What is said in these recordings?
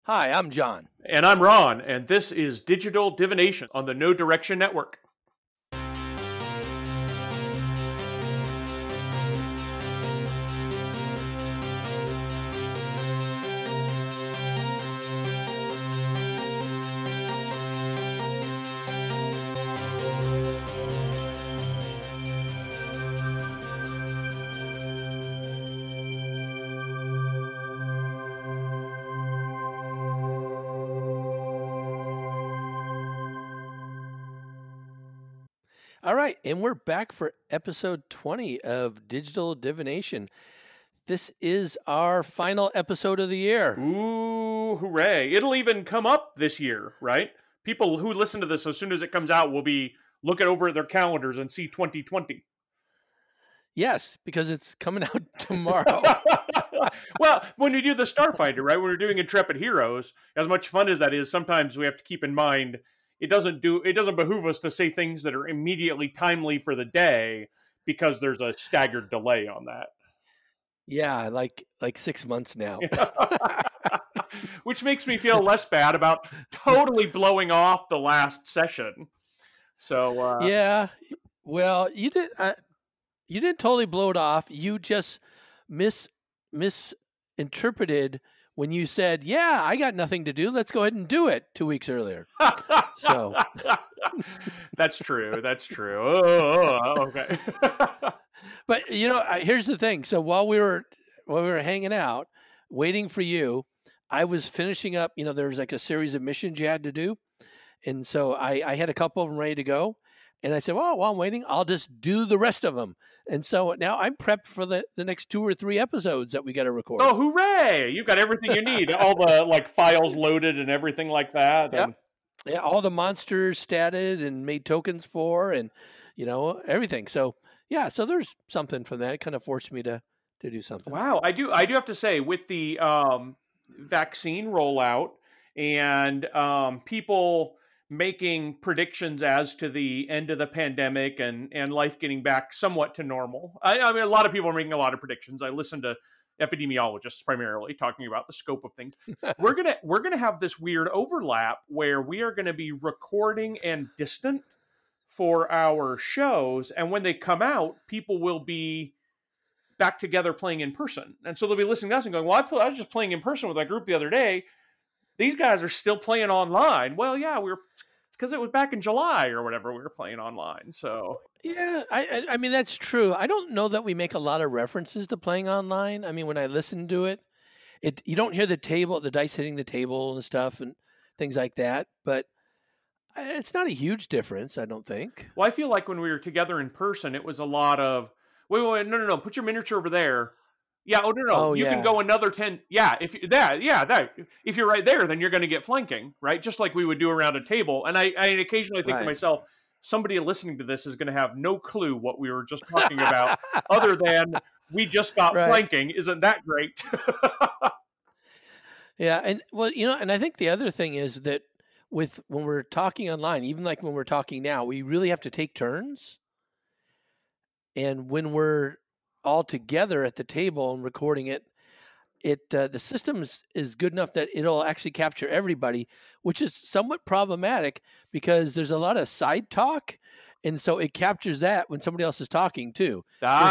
Hi, I'm John. And I'm Ron, and this is Digital Divination on the No Direction Network. All right, and we're back for episode 20 of Digital Divination. This is our final episode of the year. Ooh, hooray. It'll even come up this year, right? People who listen to this as soon as it comes out will be looking over at their calendars and see 2020. Yes, because it's coming out tomorrow. Well, when we do the Starfighter, right? When we're doing Intrepid Heroes, as much fun as that is, sometimes we have to keep in mind it doesn't behoove us to say things that are immediately timely for the day because there's a staggered delay on that. Yeah, like 6 months now. Which makes me feel less bad about totally blowing off the last session. So yeah, well, you didn't totally blow it off. You just misinterpreted when you said, "Yeah, I got nothing to do. Let's go ahead and do it." 2 weeks earlier. So that's true. That's true. Oh, okay. But here's the thing. So while we were hanging out, waiting for you, I was finishing up. There was like a series of missions you had to do, and so I had a couple of them ready to go. And I said, well, while I'm waiting, I'll just do the rest of them. And so now I'm prepped for the next 2 or 3 episodes that we got to record. Oh, hooray! You got everything you need. All the files loaded and everything like that. Yep. Yeah, all the monsters statted and made tokens for, and everything. So yeah, so there's something from that. It kind of forced me to do something. Wow, I do have to say, with the vaccine rollout and people making predictions as to the end of the pandemic and life getting back somewhat to normal. I mean, a lot of people are making a lot of predictions. I listen to epidemiologists primarily talking about the scope of things. We're gonna have this weird overlap where we are going to be recording and distant for our shows, and when they come out, people will be back together playing in person, and so they'll be listening to us and going, "Well, I was just playing in person with my group the other day. These guys are still playing online." Well, yeah, it's because it was back in July or whatever we were playing online. So yeah, I mean that's true. I don't know that we make a lot of references to playing online. I mean, when I listen to it, you don't hear the dice hitting the table and stuff and things like that. But it's not a huge difference, I don't think. Well, I feel like when we were together in person, it was a lot of wait, no, put your miniature over there. Yeah. Oh no. Oh, you can go another 10. Yeah. If you're right there, then you're going to get flanking, right? Just like we would do around a table. And I occasionally think to myself, somebody listening to this is going to have no clue what we were just talking about, other than we just got flanking. Isn't that great? Yeah, and well, and I think the other thing is that when we're talking online, even like when we're talking now, we really have to take turns. And when we're all together at the table and recording it, the system is good enough that it'll actually capture everybody, which is somewhat problematic because there's a lot of side talk, and so it captures that when somebody else is talking too.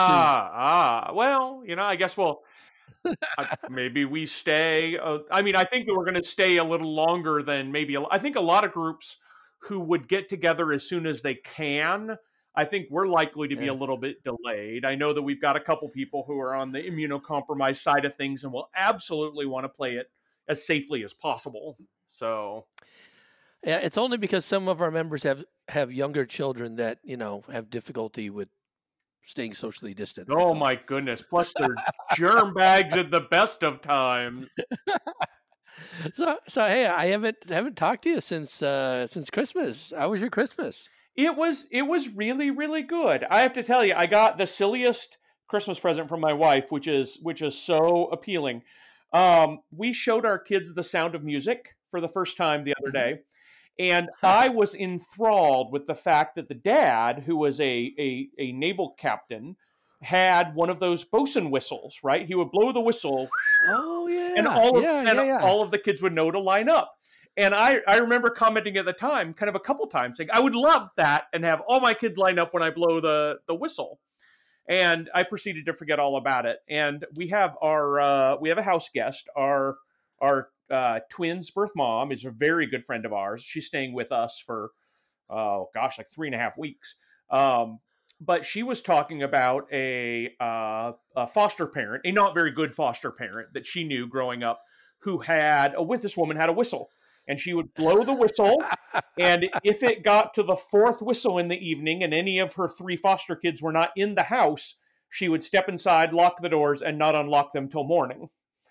Well, I guess maybe we stay. I think that we're going to stay a little longer than I think a lot of groups who would get together as soon as they can. I think we're likely to be a little bit delayed. I know that we've got a couple people who are on the immunocompromised side of things and will absolutely want to play it as safely as possible. So, yeah, it's only because some of our members have younger children that have difficulty with staying socially distant. Oh my goodness! Plus, they're germ bags at the best of times. So hey, I haven't talked to you since Christmas. How was your Christmas? It was really, really good. I have to tell you, I got the silliest Christmas present from my wife, which is so appealing. We showed our kids The Sound of Music for the first time the other day, and I was enthralled with the fact that the dad, who was a naval captain, had one of those bosun whistles, right? He would blow the whistle, Oh and yeah, yeah. all of the kids would know to line up. And I remember commenting at the time, kind of a couple times, saying, I would love that and have all my kids line up when I blow the whistle. And I proceeded to forget all about it. And we have a house guest. Our twins' birth mom is a very good friend of ours. She's staying with us for like 3.5 weeks. But she was talking about a foster parent, a not very good foster parent that she knew growing up, who this woman had a whistle, and she would blow the whistle, and if it got to the fourth whistle in the evening and any of her 3 foster kids were not in the house, she would step inside, lock the doors, and not unlock them till morning,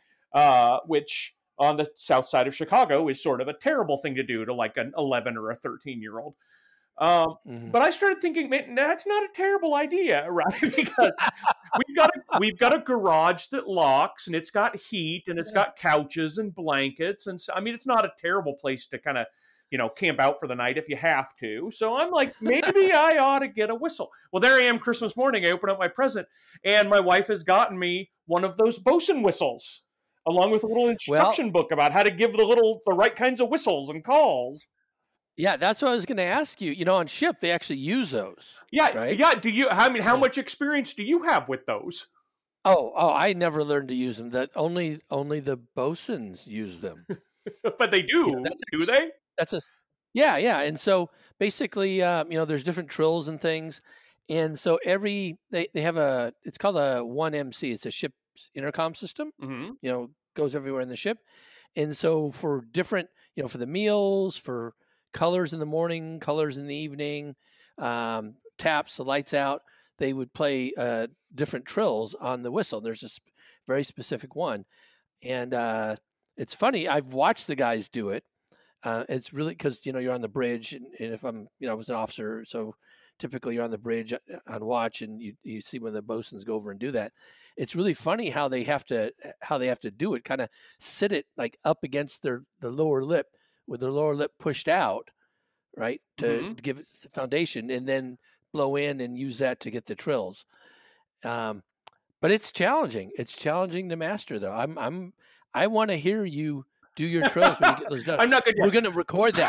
which on the south side of Chicago is sort of a terrible thing to do to like an 11 or a 13-year-old. But I started thinking, man, that's not a terrible idea, right? Because we've got a garage that locks, and it's got heat, and it's got couches and blankets, and so, I mean, it's not a terrible place to kind of, camp out for the night if you have to. So I'm like, maybe I ought to get a whistle. Well, there I am, Christmas morning. I open up my present, and my wife has gotten me one of those bosun whistles, along with a little instruction book about how to give the right kinds of whistles and calls. Yeah, that's what I was going to ask you. On ship they actually use those. Yeah, right? Yeah. How much experience do you have with those? Oh, I never learned to use them. That only the bosuns use them. But they do, do they? Yeah. And so basically, there's different trills and things, and so they have it's called a 1MC. It's a ship's intercom system. Mm-hmm. Goes everywhere in the ship, and so for different, for the meals, for colors in the morning, colors in the evening, taps, the lights out, they would play different trills on the whistle. There's this very specific one. And it's funny, I've watched the guys do it. It's really because, you're on the bridge. And if I was an officer, so typically you're on the bridge on watch, and you see when the bosuns go over and do that. It's really funny how they have to do it, kind of sit it like up against the lower lip, with the lower lip pushed out, right, to give it the foundation, and then blow in and use that to get the trills. But it's challenging. It's challenging to master, though. I want to hear you do your trills when you get those done. I'm not good. We're going to record that.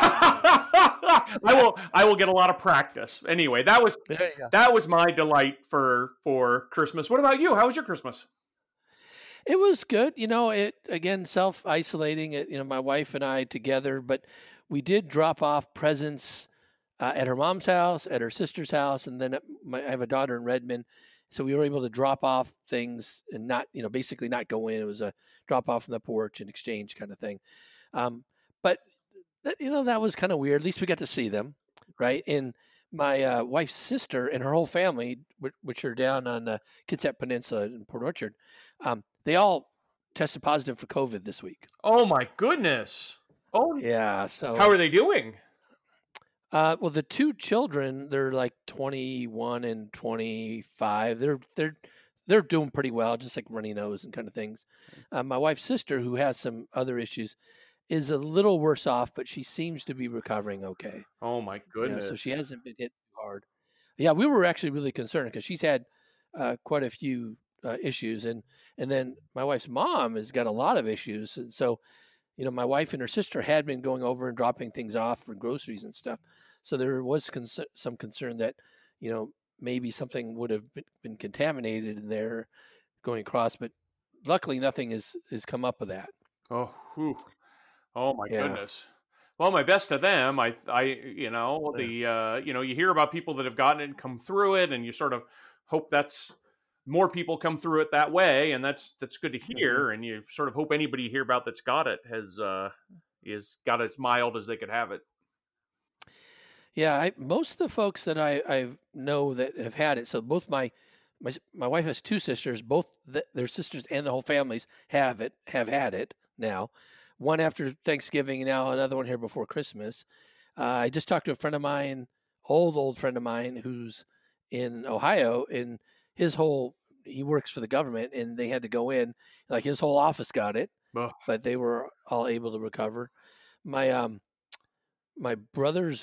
I will get a lot of practice. Anyway, that was my delight for Christmas. What about you? How was your Christmas? It was good. It, again, self-isolating it, my wife and I together, but we did drop off presents at her mom's house, at her sister's house, and then I have a daughter in Redmond, so we were able to drop off things and not, basically not go in. It was a drop off on the porch and exchange kind of thing. But that was kind of weird. At least we got to see them, right? And my wife's sister and her whole family, which are down on the Kitsap Peninsula in Port Orchard, they all tested positive for COVID this week. Oh my goodness! Oh yeah. So how are they doing? Well, the 2 children, they're like 21 and 25. They're doing pretty well, just like runny nose and kind of things. My wife's sister, who has some other issues, is a little worse off, but she seems to be recovering okay. Oh my goodness! So she hasn't been hit too hard. Yeah, we were actually really concerned because she's had quite a few issues, and then my wife's mom has got a lot of issues, and so my wife and her sister had been going over and dropping things off for groceries and stuff. So there was some concern that, maybe something would have been contaminated in there going across, but luckily nothing has come up with that. Oh, whew. Oh my goodness. Well, my best to them. You hear about people that have gotten it and come through it, and you sort of hope that's more people come through it that way, and that's good to hear. And you sort of hope anybody you hear about that's got it has got it as mild as they could have it. Yeah, most of the folks that I know that have had it. So both my wife has 2 sisters. Both their sisters and the whole families have had it now. One after Thanksgiving, and now another one here before Christmas. I just talked to a friend of mine, old friend of mine, who's in Ohio, and he works for the government, and they had to go in, like his whole office got it, but they were all able to recover. My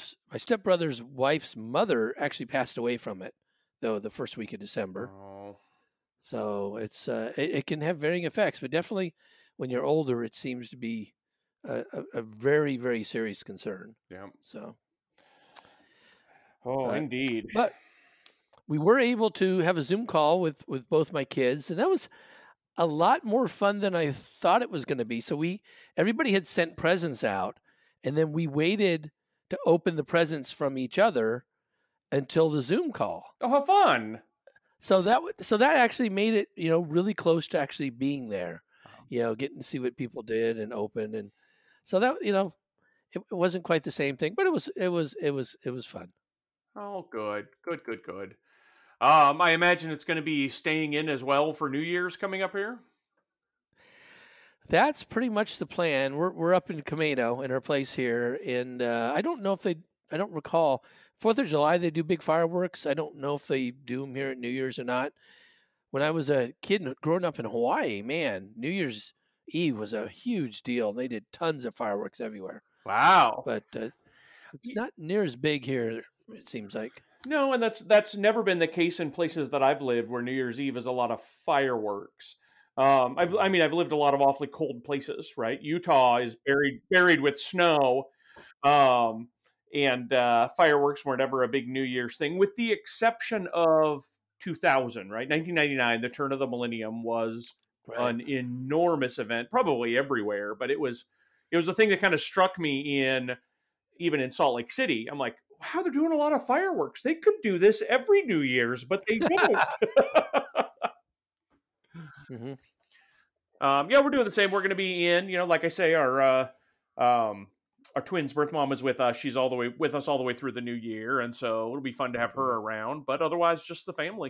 stepbrother's wife's mother actually passed away from it, though, the first week of December. Oh. So it can have varying effects, but definitely when you're older, it seems to be a very, very serious concern. Yeah. So, Oh, uh, indeed. but we were able to have a Zoom call with both my kids, and that was a lot more fun than I thought it was going to be. So everybody had sent presents out, and then we waited to open the presents from each other until the Zoom call. Oh, how fun! So that actually made it, really close to actually being there, getting to see what people did and open, and so that, it wasn't quite the same thing, but it was fun. Oh, good, good, good, good. I imagine it's going to be staying in as well for New Year's coming up here. That's pretty much the plan. We're up in Camino in our place here, and I don't know if I don't recall 4th of July they do big fireworks. I don't know if they do them here at New Year's or not. When I was a kid growing up in Hawaii, man, New Year's Eve was a huge deal. They did tons of fireworks everywhere, Wow. but it's not near as big here. It seems like. No, and that's never been the case in places that I've lived where New Year's Eve is a lot of fireworks. I've lived a lot of awfully cold places, right? Utah is buried with snow, um, and fireworks were never a big New Year's thing, with the exception of 2000, right? 1999, the turn of the millennium was Right. an enormous event, probably everywhere, but it was a thing that kind of struck me even in Salt Lake City. I'm like, wow, they're doing a lot of fireworks. They could do this every New Year's, but they don't. Hmm. Yeah, we're doing the same. We're going to be in, like I say, our twins' birth mom is with us. She's all the way with us all the way through the new year, and so it'll be fun to have her around. But otherwise, just the family.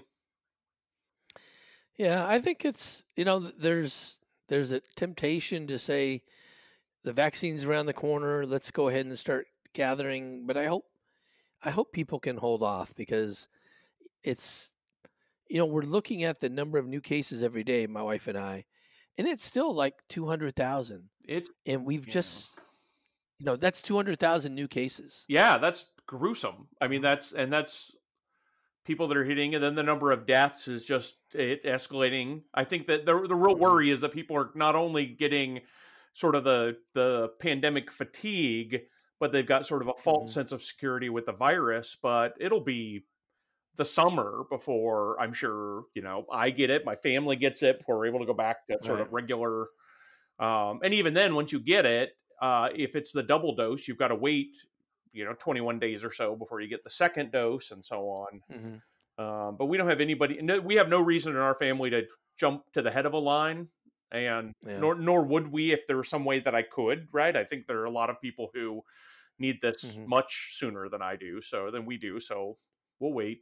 Yeah, I think it's there's a temptation to say the vaccine's around the corner. Let's go ahead and start gathering. But I hope people can hold off because it's we're looking at the number of new cases every day, my wife and I, and it's still like 200,000, It's and we've yeah. just that's 200,000 new cases. Yeah, that's gruesome. I mean, that's people that are hitting, and then the number of deaths is just escalating. I think that the real Hmm. worry is that people are not only getting sort of the pandemic fatigue, but they've got sort of a false Hmm. sense of security with the virus. But it'll be the summer before I'm sure I get it, my family gets it, before we're able to go back to sort Right. of regular. And even then, once you get it, if it's the double dose, you've got to wait 21 days or so before you get the second dose, and so on. Hmm. But we don't have anybody. No, we have no reason in our family to jump to the head of a line, and Yeah. nor would we if there was some way that I could. Right? I think there are a lot of people who need this Hmm. much sooner than I do. Than we do. So we'll wait.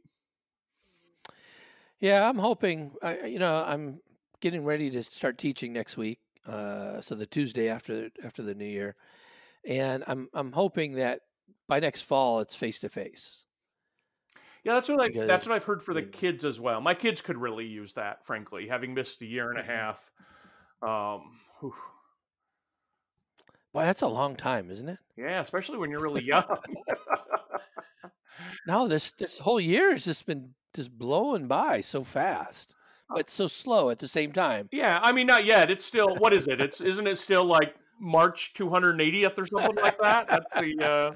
Yeah, I'm hoping. I'm getting ready to start teaching next week. So the Tuesday after the New Year, and I'm hoping that by next fall it's face to face Yeah, because that's what I've heard for the you kids as well. My kids could really use that, frankly, having missed a year and a Mhm. half. Whew. Boy, that's a long time, isn't it? Yeah, especially when you're really young. No, this whole year has just been just blowing by so fast, but so slow at the same time. Yeah, I mean, not yet. It's still, what is it? Isn't it still like March 280th or something like that? That's the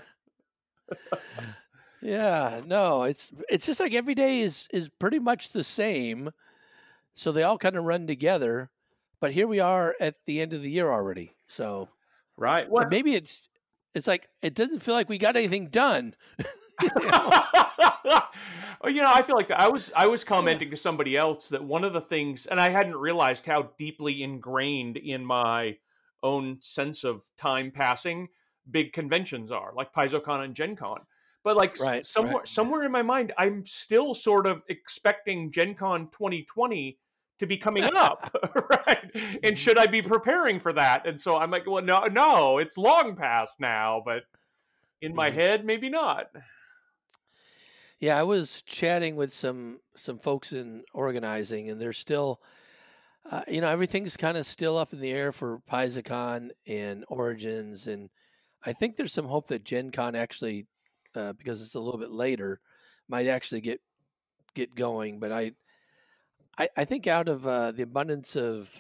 Yeah, no, it's just like every day is pretty much the same, so they all kind of run together. But here we are at the end of the year already, so right. and What? maybe it's like it doesn't feel like we got anything done. you know? Well, I feel like I was Yeah. commenting to somebody else that one of the things, and I hadn't realized how deeply ingrained in my own sense of time passing big conventions are, like PaizoCon and Gen Con. But like Right, right. somewhere in my mind, I'm still sort of expecting Gen Con 2020 to be coming up, right? And Mhm, should I be preparing for that? And so I'm like, well, no, it's long past now, but in my mhm. head, maybe not. Yeah, I was chatting with some folks in organizing, and they're still, everything's kind of still up in the air for PaizoCon and Origins, and I think there's some hope that Gen Con actually, because it's a little bit later, might actually get going. But I think out of the abundance of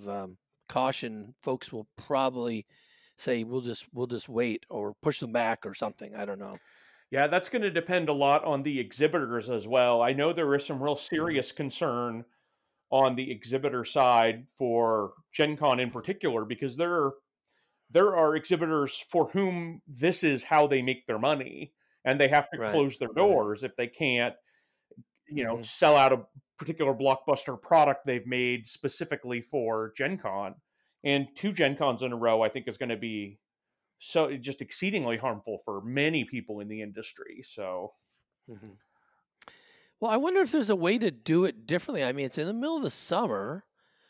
caution, folks will probably say we'll just wait or push them back or something. I don't know. Yeah, that's going to depend a lot on the exhibitors as well. I know there is some real Mhm. serious concern on the exhibitor side for Gen Con in particular, because there are exhibitors for whom this is how they make their money, and they have to Right. close their Right. doors if they can't, Hmm. sell out a particular blockbuster product they've made specifically for Gen Con. And two Gen Cons in a row, I think, is going to be so just exceedingly harmful for many people in the industry. So, Hmm. Well, I wonder if there's a way to do it differently. I mean, it's in the middle of the summer.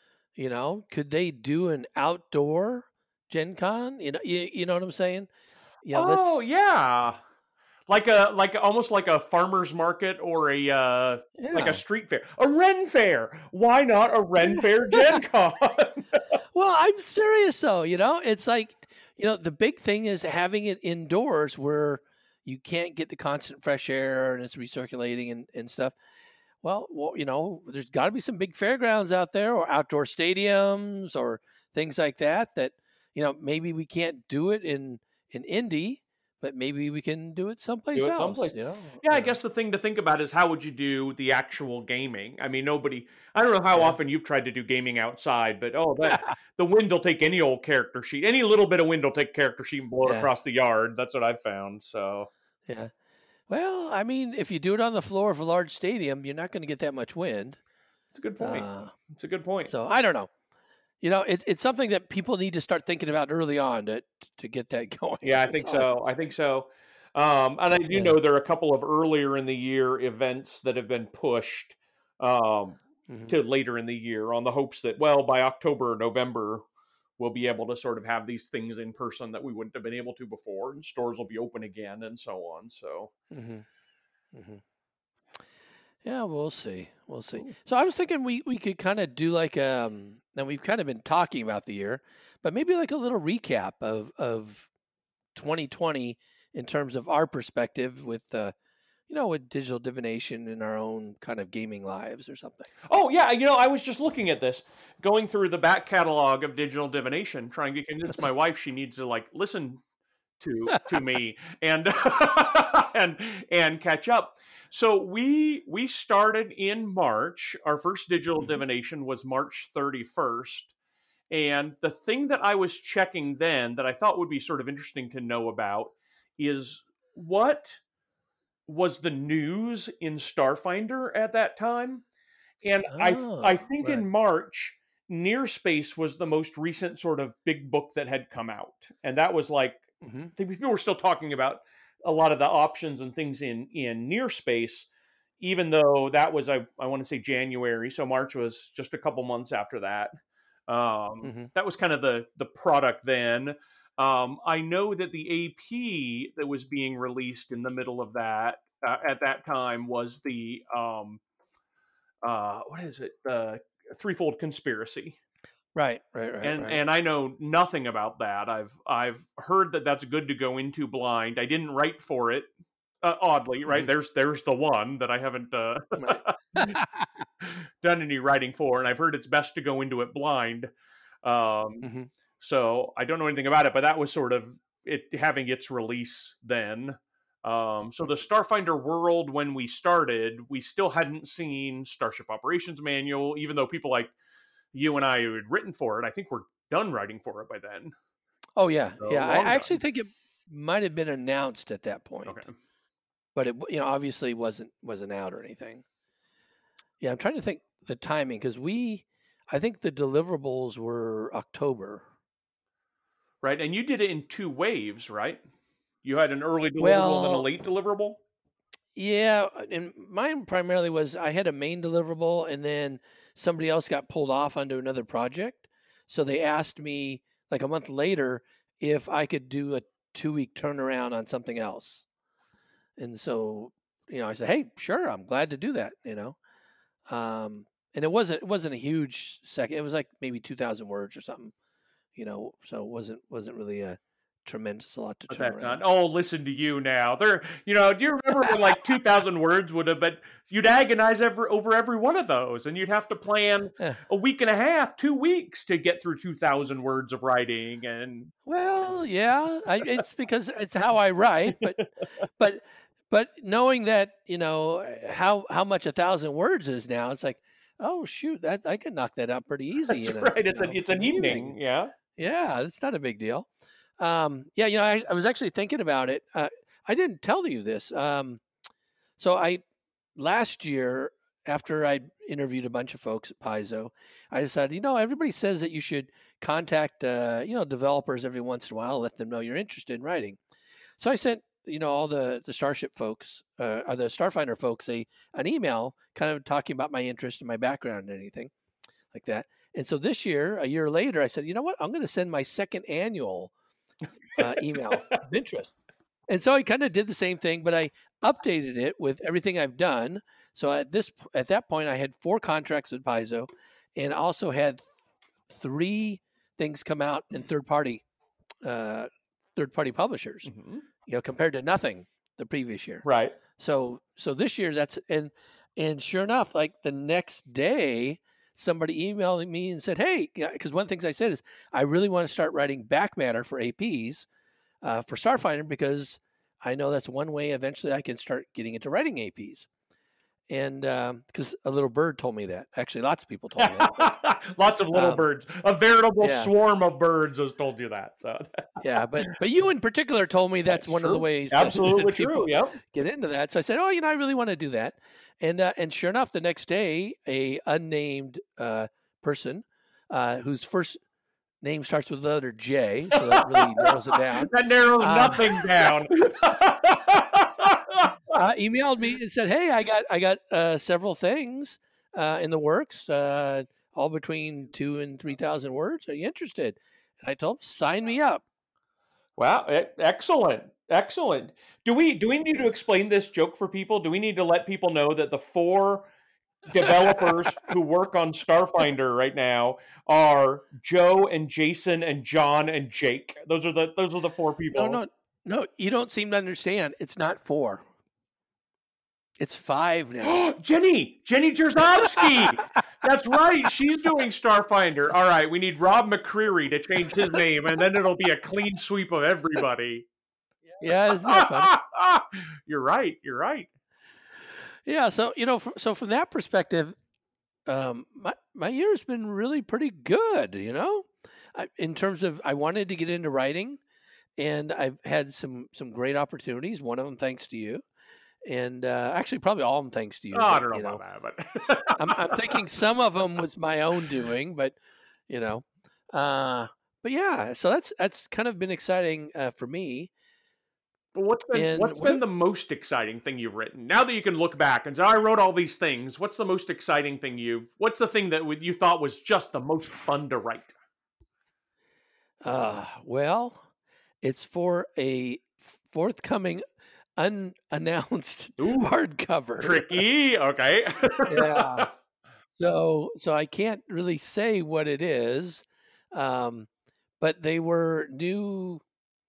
Could they do an outdoor Gen Con? You know what I'm saying? oh Let's. yeah, like almost like a farmer's market or a like a Yeah. street fair, a Ren fair. Why not a Ren fair Gen Con? Well, I'm serious though. It's like, the big thing is having it indoors where you can't get the constant fresh air and it's recirculating and stuff. Well, there's got to be some big fairgrounds out there or outdoor stadiums or things like that. That maybe we can't do it in Indy, but maybe we can do it Do someplace it else. someplace. Yeah, I guess the thing to think about is how would you do the actual gaming? I mean, I don't know how Yeah. often you've tried to do gaming outside, but the wind will take any old character sheet. Any little bit of wind will take a character sheet and blow it Yeah. across the yard. That's what I've found. So, Yeah. Well, I mean, if you do it on the floor of a large stadium, you're not going to get that much wind. it's a good point. Uh, It's a good point. so I don't know. It's something that people need to start thinking about early on to get that going. Yeah, I That's think all I so. can I say. think so. And I do Yeah. know there are a couple of earlier in the year events that have been pushed um, Hmm. to later in the year on the hopes that, well, by October or November, we'll be able to sort of have these things in person that we wouldn't have been able to before, and stores will be open again, and so on. So, Hmm. Hmm. Yeah, we'll see. We'll see. cool. So I was thinking we could kind of do like and we've kind of been talking about the year, but maybe like a little recap of 2020 in terms of our perspective with digital divination in our own kind of gaming lives or something. Oh yeah, I was just looking at this, going through the back catalog of digital divination, trying to convince my wife she needs to like listen to me and and and catch up. So we started in March. Our first digital Hmm. divination was March 31st. And the thing that I was checking then that I thought would be sort of interesting to know about is what was the news in Starfinder at that time. And I Oh, think right. in March, Near Space was the most recent sort of big book that had come out, and that was like Hmm. I think people were still talking about a lot of the options and things in Near Space, even though that was I want to say January, so March was just a couple months after that. Hmm. That was kind of the product then. I know that the AP that was being released in the middle of that at that time was the what is it? The Threefold Conspiracy. Right, right, right, right. And I know nothing about that. I've heard that that's good to go into blind. I didn't write for it. Oddly, right? Hmm. There's the one that I haven't Right. done any writing for, and I've heard it's best to go into it blind. Um, Hmm. so I don't know anything about it, but that was sort of it having its release then. So the Starfinder world, when we started, we still hadn't seen Starship Operations Manual, even though people like you and I who had written for it, I think we're done writing for it by then. Oh yeah, So yeah. I long actually done. think it might have been announced at that Okay. point, but it obviously wasn't out or anything. Yeah, I'm trying to think the timing because I think the deliverables were October. Right. And you did it in two waves, right? You had an early deliverable and then a Well, late deliverable. yeah, and mine primarily was I had a main deliverable, and then somebody else got pulled off onto another project. So they asked me like a month later if I could do a 2-week turnaround on something else. And so, I said, "Hey, sure, I'm glad to do that." And it wasn't a huge second. It was like maybe 2,000 words or something. So it wasn't really a tremendous lot to Put turn that around. down. Oh, listen to you now. There, do you remember when like 2,000 words would have been? You'd agonize over every one of those, and you'd have to plan Yeah. a week and a half, 2 weeks to get through 2,000 words of writing. And Well, yeah, it's because it's how I write, but knowing that how much 1,000 words is now, it's like, oh shoot, that I can knock that out pretty easy that's in right. It's an evening. Yeah. Yeah, it's not a big deal. Yeah, I was actually thinking about it. I didn't tell you this. So last year, after I interviewed a bunch of folks at Paizo, I decided, everybody says that you should contact, developers every once in a while, let them know you're interested in writing. So I sent, all the Starship folks, or the Starfinder folks, an email kind of talking about my interest and my background and anything like that. And so this year, a year later, I said, you know what? I'm going to send my second annual email of interest. And so I kind of did the same thing, but I updated it with everything I've done. So at that point, I had 4 contracts with Paizo, and also had 3 things come out in third party publishers. Mm-hmm. Compared to nothing the previous year. Right. So this year, and sure enough, like the next day, somebody emailed me and said, "Hey," because one of the things I said is I really want to start writing back matter for APs for Starfinder, because I know that's one way eventually I can start getting into writing APs. And because a little bird told me that. Actually, lots of people told me that. Lots of little birds. A veritable yeah. swarm of birds has told you that. So yeah, but you in particular told me that's one true. of the ways Absolutely that people true. Yep. get into that. So I said, "Oh, I really want to do that." And sure enough, the next day, a unnamed person whose first name starts with the letter J, so that really narrows it down. That narrows nothing down. Emailed me and said, "Hey, I got several things in the works, all between 2,000 and 3,000 words. Are you interested?" And I told him, "Sign me up." Wow, excellent. Excellent. Do we need to explain this joke for people? Do we need to let people know that the 4 developers who work on Starfinder right now are Joe and Jason and John and Jake? Those are the 4 people. No, you don't seem to understand. It's not 4. It's 5 now. Jenny Jerzowski. That's right. She's doing Starfinder. All right, we need Rob McCreary to change his name, and then it'll be a clean sweep of everybody. Yeah, isn't that funny? You're right. Yeah, so so from that perspective, my year's been really pretty good. In terms of, I wanted to get into writing, and I've had some great opportunities. One of them thanks to you, and actually probably all of them thanks to you. Oh, I don't know about that, but I'm thinking some of them was my own doing, but but yeah. So that's kind of been exciting for me. But what's been the most exciting thing you've written? Now that you can look back and say, I wrote all these things, what's the most exciting thing what's the thing that you thought was just the most fun to write? Well, it's for a forthcoming unannounced hardcover. Tricky. Okay. Yeah. So I can't really say what it is, but they were new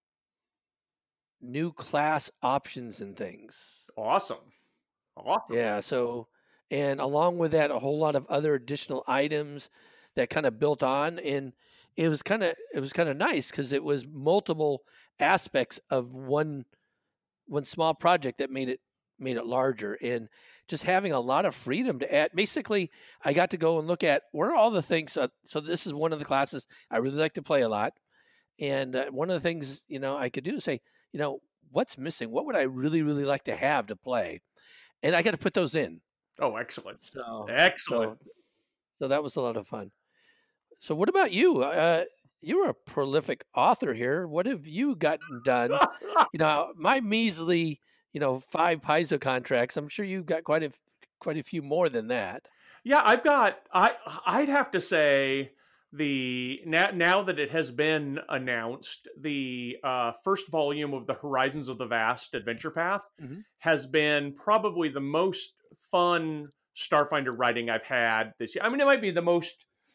class options and things. Awesome. Yeah. So, and along with that, a whole lot of other additional items that kind of built on, and it was kind of nice because it was multiple aspects of one small project that made it larger, and just having a lot of freedom to add. Basically, I got to go and look at where all the things. So this is one of the classes I really like to play a lot, and one of the things I could do is say, what's missing? What would I really, really like to have to play? And I got to put those in. Oh, excellent! So excellent. So that was a lot of fun. So what about you? You're a prolific author here. What have you gotten done? My measly, 5 Paizo contracts. I'm sure you've got quite a few more than that. Yeah, I'd have to say now that it has been announced, the first volume of the Horizons of the Vast Adventure Path has been probably the most fun Starfinder writing I've had this year. I mean, it might be the most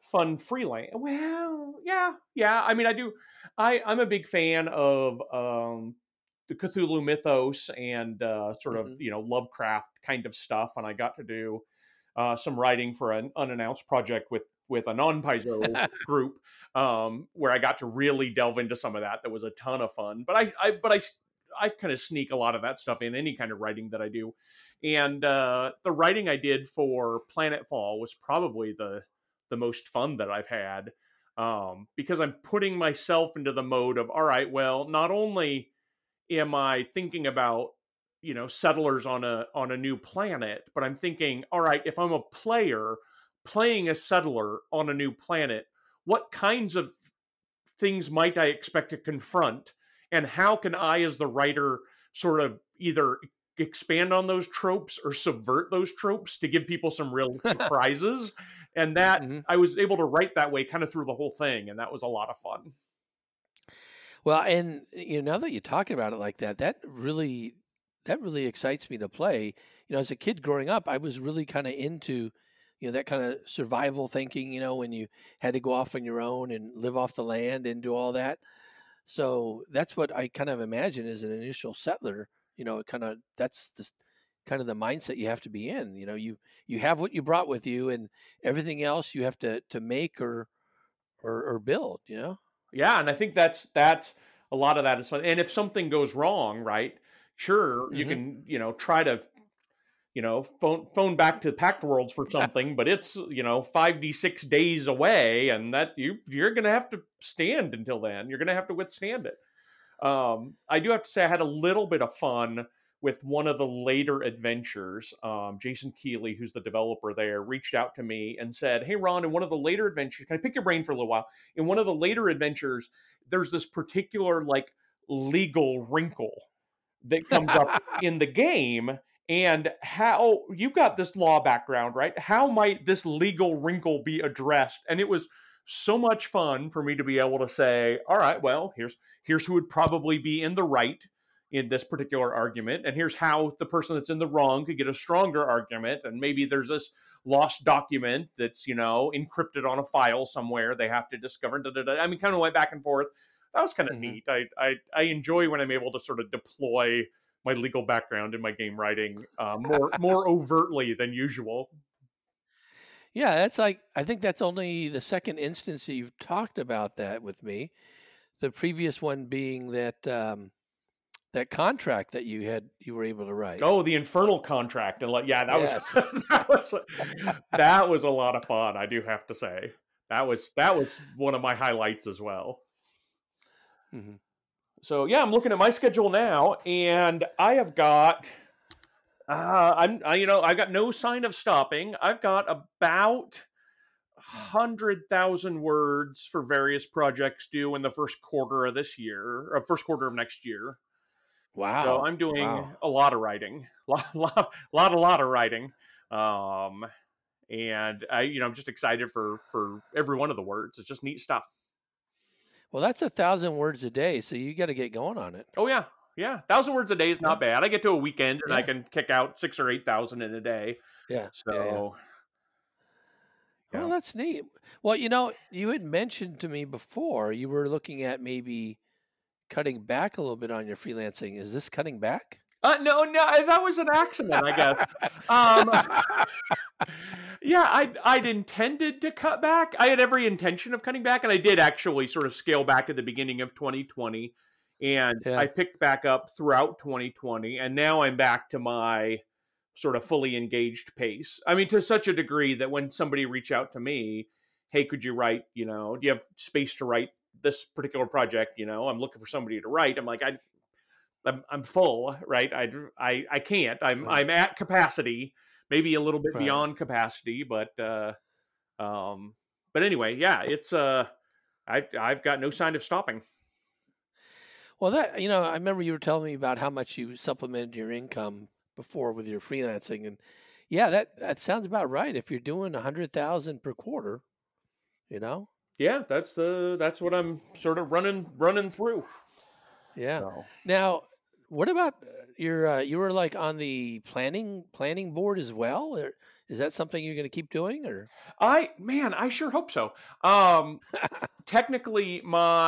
fun freelance. Well, yeah. I mean, I do. I'm a big fan of the Cthulhu mythos and sort of Hmm. Lovecraft kind of stuff, and I got to do some writing for an unannounced project with a non-Paizo group, where I got to really delve into some of that. That was a ton of fun. But I kind of sneak a lot of that stuff in any kind of writing that I do. And the writing I did for Planetfall was probably the most fun that I've had, because I'm putting myself into the mode of, all right, well, not only am I thinking about settlers on a new planet, but I'm thinking, all right, if I'm a player playing a settler on a new planet, what kinds of things might I expect to confront, and how can I, as the writer, sort of either expand on those tropes or subvert those tropes to give people some real surprises? And that Hmm. I was able to write that way kind of through the whole thing, and that was a lot of fun. Well, and now that you're talking about it like that, that really excites me to play. As a kid growing up, I was really kind of into, that kind of survival thinking. When you had to go off on your own and live off the land and do all that. So that's what I kind of imagine as an initial settler. Kind of that's the kind of the mindset you have to be in. You have what you brought with you, and everything else you have to make or build. Yeah, and I think that's a lot of that is fun. And if something goes wrong, right? Sure, you Hmm. can try to phone back to Pact Worlds for something, but it's 5 to 6 days away, and that you're gonna have to stand until then. You're gonna have to withstand it. I do have to say I had a little bit of fun with one of the later adventures. Jason Keeley, who's the developer there, reached out to me and said, "Hey, Ron, in one of the later adventures, can I pick your brain for a little while? In one of the later adventures, there's this particular like legal wrinkle that comes up in the game." And how you got this law background, right? How might this legal wrinkle be addressed? And it was so much fun for me to be able to say, all right, well, here's who would probably be in the right in this particular argument, and here's how the person that's in the wrong could get a stronger argument. And maybe there's this lost document that's encrypted on a file somewhere they have to discover. I mean, kind of went back and forth. That was kind of Hmm. neat. I enjoy when I'm able to sort of deploy my legal background in my game writing more overtly than usual. Yeah, that's like I think that's only the second instance that you've talked about that with me. The previous one being that contract that you were able to write. Oh, the Infernal contract, and yeah, that was Yes. that was a lot of fun. I do have to say that was one of my highlights as well. Hmm. So yeah, I'm looking at my schedule now, and I have got I've got no sign of stopping. I've got about 100,000 words for various projects due in the first quarter of this year, or first quarter of next year. So Wow. I'm doing Wow. a lot of writing, lot of writing, um, and I'm just excited for every one of the words. It's just neat stuff. Well, that's 1,000 words a day, so you got to get going on it. Oh yeah, 1,000 words a day is Yeah. not bad. I get to a weekend and I Yeah. can kick out 6 or 8,000 in a day. Yeah. Yeah. Yeah. So Oh, yeah. that's neat. Well, you had mentioned to me before you were looking at maybe cutting back a little bit on your freelancing. Is this cutting back? No, that was an accident, I guess. Um, yeah, I'd intended to cut back. I had every intention of cutting back, and I did actually sort of scale back at the beginning of 2020, and I Yeah. picked back up throughout 2020, and now I'm back to my sort of fully engaged pace. I mean, to such a degree that when somebody reached out to me, "Hey, could you write? Do you have space to write this particular project? I'm looking for somebody to write." I'm like, I'm full, right? I can't. Right. I'm at capacity, maybe a little bit Right. beyond capacity, um, but anyway, yeah, it's I've got no sign of stopping. Well, I remember you were telling me about how much you supplemented your income before with your freelancing, and yeah, that sounds about right. If you're doing 100,000 per quarter, you know, Yeah, that's what I'm sort of running through. yeah. So Now, what about you were like on the planning board as well? Or is that something you're going to keep doing? Or I sure hope so. Um, Technically,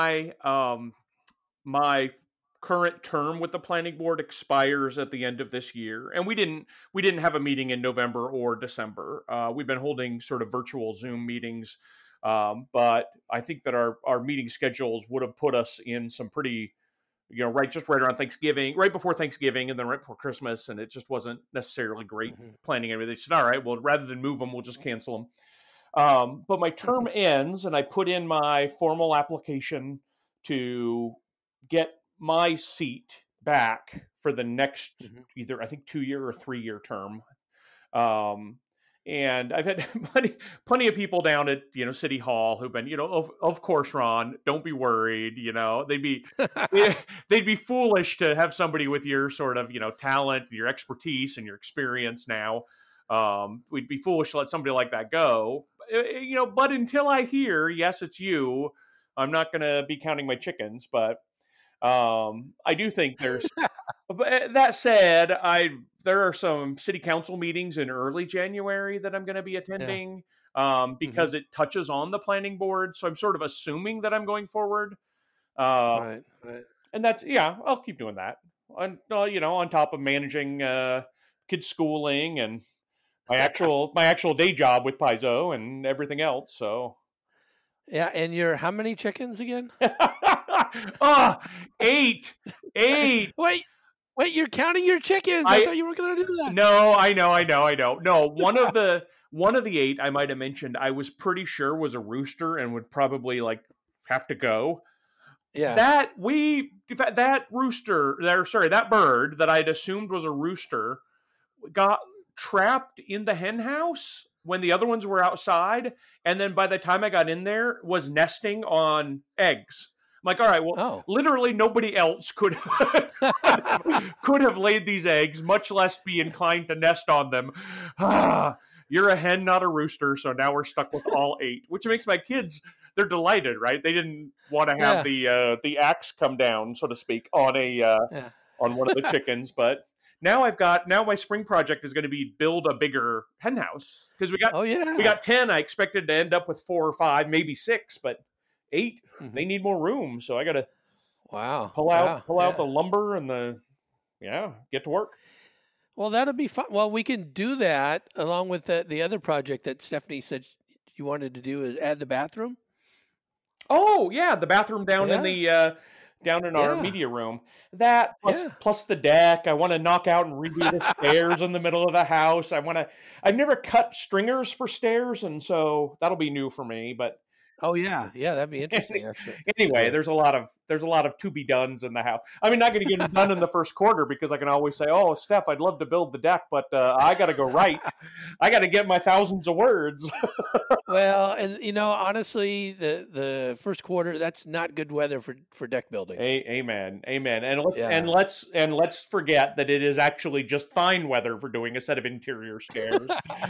my current term with the planning board expires at the end of this year, and we didn't have a meeting in November or December. We've been holding sort of virtual Zoom meetings, but I think that our meeting schedules would have put us in some pretty, right around Thanksgiving, right before Thanksgiving, and then right before Christmas, and it just wasn't necessarily great Mhm. planning everything. They said, all right, well, rather than move them, we'll just cancel them. But my term ends, and I put in my formal application to get my seat back for the next Mhm. either, I think, 2 year or 3 year term. Um, and I've had plenty of people down at City Hall who've been, of course, Ron, don't be worried. They'd be foolish to have somebody with your sort of talent, your expertise, and your experience now. We'd be foolish to let somebody like that go. But until I hear, yes, it's you, I'm not going to be counting my chickens. But I do think there's. But that said, there are some city council meetings in early January that I'm going to be Yeah. attending Hmm. because it touches on the planning board. So I'm sort of assuming that I'm going forward. Uh, Right. Right. and that's, yeah, I'll keep doing that. On top of managing kids' schooling and my actual day job with Paizo and everything else. So Yeah. And you're how many chickens again? ah, eight, eight. Wait. Wait. You're counting your chickens. I I thought you were going to do that. No, I know. No, one of the eight I might have mentioned, I was pretty sure was a rooster and would probably like have to go. Yeah. That bird that I'd assumed was a rooster got trapped in the hen house when the other ones were outside, and then by the time I got in there, was nesting on eggs. I'm like, all right, well, Oh. literally nobody else could could have laid these eggs, much less be inclined to nest on them. You're a hen, not a rooster, so now we're stuck with all eight, which makes my kids, they're delighted, right? They didn't want to have Yeah. the axe come down, so to speak, on Yeah. one of the chickens, but now my spring project is going to be build a bigger hen house because we Oh yeah. got 10. I expected to end up with 4 or 5, maybe 6, but 8. Hmm. They need more room, so I got to Wow. pull out Yeah. the Yeah. lumber and get to work. Well, that'll be fun. Well, we can do that along with the other project that Stephanie said you wanted to do is add the bathroom. Oh yeah, the bathroom down in Yeah. the down in our Yeah. media room. That Yeah. plus the deck. I want to knock out and redo the stairs in the middle of the house. I've never cut stringers for stairs, and so that'll be new for me. But Oh yeah. Yeah. That'd be interesting, actually. anyway, Yeah. there's a lot of to be dones in the house. I mean, not going to get them done in the first quarter because I can always say, "Oh, Steph, I'd love to build the deck, but I got to go write. I got to get my thousands of words." Well, and honestly, the first quarter that's not good weather for deck building. Amen, and Yeah. let's forget that it is actually just fine weather for doing a set of interior stairs.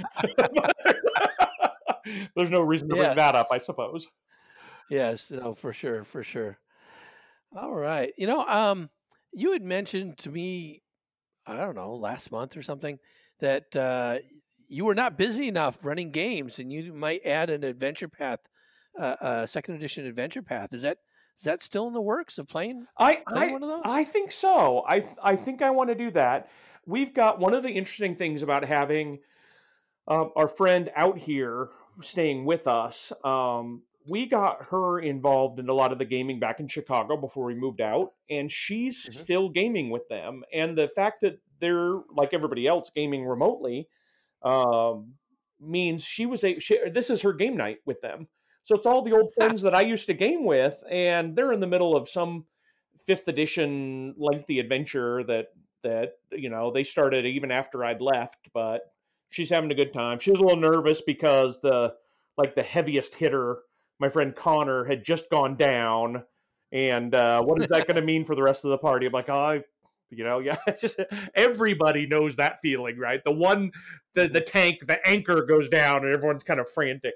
There's no reason to bring Yes. that up, I suppose. Yes. No, for sure. For sure. All right. You had mentioned to me, I don't know, last month or something, that you were not busy enough running games, and you might add an adventure path, second edition adventure path. Is that still in the works of playing I one of those? I think so. I think I want to do that. We've got one of the interesting things about having our friend out here staying with us. We got her involved in a lot of the gaming back in Chicago before we moved out, and she's Mhm. still gaming with them. And the fact that they're like everybody else gaming remotely um, means this is her game night with them. So it's all the old friends that I used to game with, and they're in the middle of some fifth edition lengthy adventure that they started even after I'd left, but she's having a good time. She was a little nervous because the heaviest hitter, my friend Connor, had just gone down, and what is that going to mean for the rest of the party? I'm like, yeah, it's just everybody knows that feeling, right? The tank, the anchor goes down, and everyone's kind of frantic.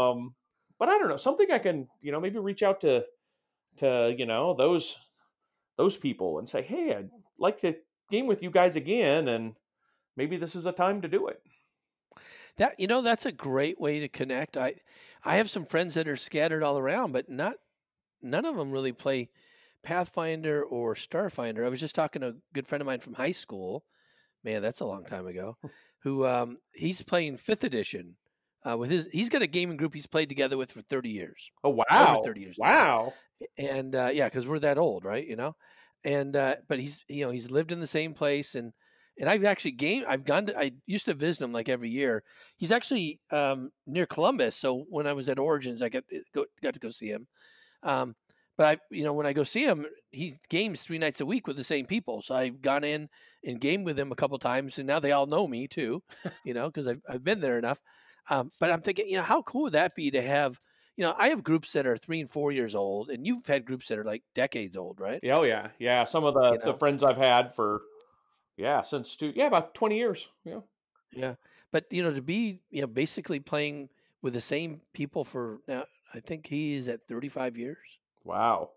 But I don't know, something I can maybe reach out to those those people and say, hey, I'd like to game with you guys again, and maybe this is a time to do it. That that's a great way to connect. I have some friends that are scattered all around, but none of them really play Pathfinder or Starfinder. I was just talking to a good friend of mine from high school. Man, that's a long time ago. Who he's playing 5th edition with he's got a gaming group he's played together with for 30 years. Oh wow. Over 30 years. Wow. And yeah, because we're that old, right? And but he's lived in the same place, and I've actually I used to visit him like every year. He's actually near Columbus, so when I was at Origins, I got to go see him. But when I go see him, he games 3 nights a week with the same people. So I've gone in and gamed with him a couple times, and now they all know me too, because I've been there enough. But I'm thinking, how cool would that be to have? I have groups that are 3 and 4 years old, and you've had groups that are like decades old, right? Oh yeah, yeah. Some of the friends I've had for since about 20 years. Yeah, yeah. But to be basically playing with the same people for now, I think he is at 35 years. Wow.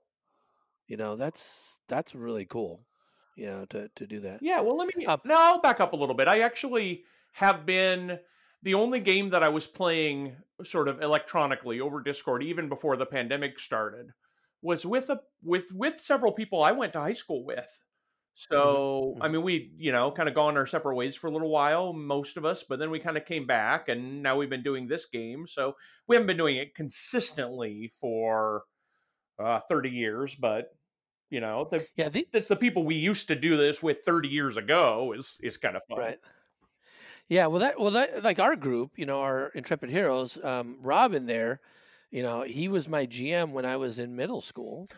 That's really cool. To do that. Yeah. Well, I'll back up a little bit. I actually have been the only game that I was playing sort of electronically over Discord, even before the pandemic started, was with several people I went to high school with. So, Mm-hmm. I mean, we, kind of gone our separate ways for a little while, most of us, but then we kind of came back, and now we've been doing this game. So we haven't been doing it consistently for 30 years, but that's the people we used to do this with 30 years ago is kind of fun. Right. Yeah, well, that like our group, our Intrepid Heroes, Rob in there, he was my GM when I was in middle school.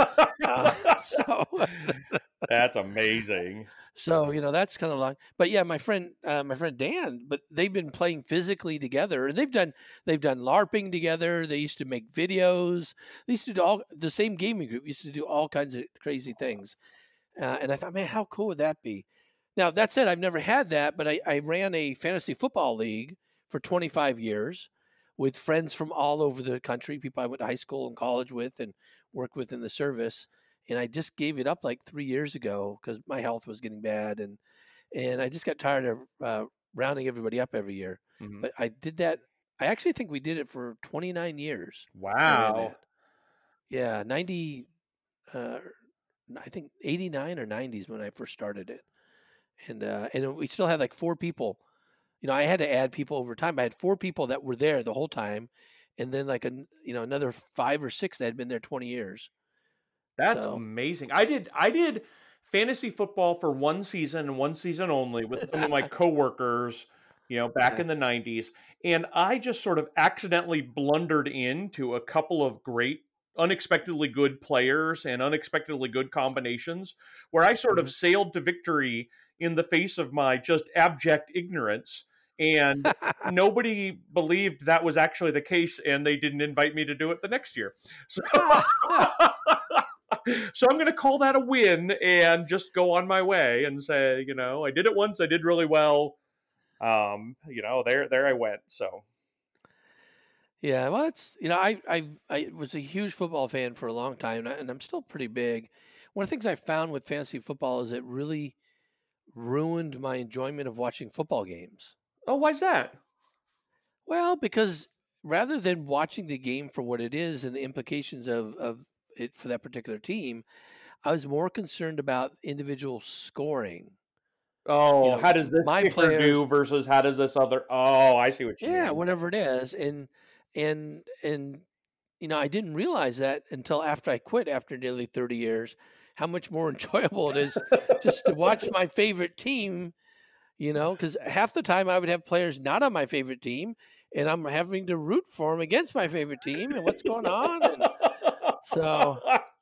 So that's amazing. So that's kind of long. But yeah, my friend Dan, but they've been playing physically together, and they've done LARPing together. They used to make videos. They used to do all the same gaming group. Used to do all kinds of crazy things. And I thought, man, how cool would that be? Now, that said, I've never had that, but I ran a fantasy football league for 25 years with friends from all over the country, people I went to high school and college with and worked with in the service. And I just gave it up like 3 years ago because my health was getting bad. And I just got tired of rounding everybody up every year. Mm-hmm. But I did that. I actually think we did it for 29 years. Wow. Yeah, 90, I think 89 or 90s when I first started it. And we still had like 4 people. I had to add people over time. I had 4 people that were there the whole time, and then like another 5 or 6 that had been there 20 years. That's amazing. I did fantasy football for 1 season and 1 season only with some of my coworkers, back in the 90s, and I just sort of accidentally blundered into a couple of great, unexpectedly good players and unexpectedly good combinations where I sort of sailed to victory in the face of my just abject ignorance, and nobody believed that was actually the case, and they didn't invite me to do it the next year. So so I'm going to call that a win and just go on my way and say, I did it once, I did really well. There I went. So yeah, well, it's I was a huge football fan for a long time, and I'm still pretty big. One of the things I found with fantasy football is it really ruined my enjoyment of watching football games. Oh, why's that? Well, because rather than watching the game for what it is and the implications of it for that particular team, I was more concerned about individual scoring. Oh, how does this kicker do versus how does this other? Oh, I see what you mean. Yeah, whatever it is, and I didn't realize that until after I quit after nearly 30 years, how much more enjoyable it is just to watch my favorite team. Because half the time I would have players not on my favorite team, and I'm having to root for them against my favorite team, and what's going on? And so,